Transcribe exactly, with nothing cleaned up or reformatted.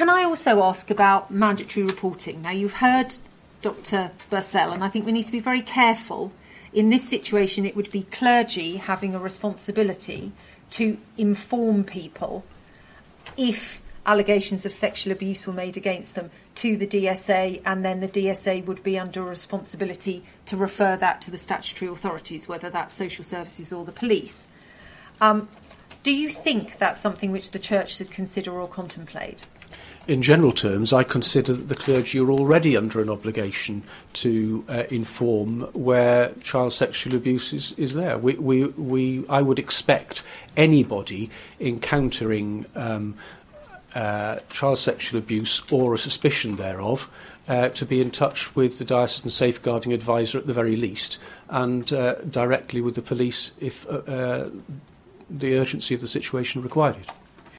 can I also ask about mandatory reporting? Now, you've heard Doctor Bursell, and I think we need to be very careful. In this situation, it would be clergy having a responsibility to inform people if allegations of sexual abuse were made against them to the D S A, and then the D S A would be under a responsibility to refer that to the statutory authorities, whether that's social services or the police. Um, do you think that's something which the Church should consider or contemplate? In general terms, I consider that the clergy are already under an obligation to uh, inform where child sexual abuse is, is there. We, we, we, I would expect anybody encountering um, uh, child sexual abuse or a suspicion thereof uh, to be in touch with the diocesan safeguarding advisor at the very least, and uh, directly with the police if uh, uh, the urgency of the situation required it.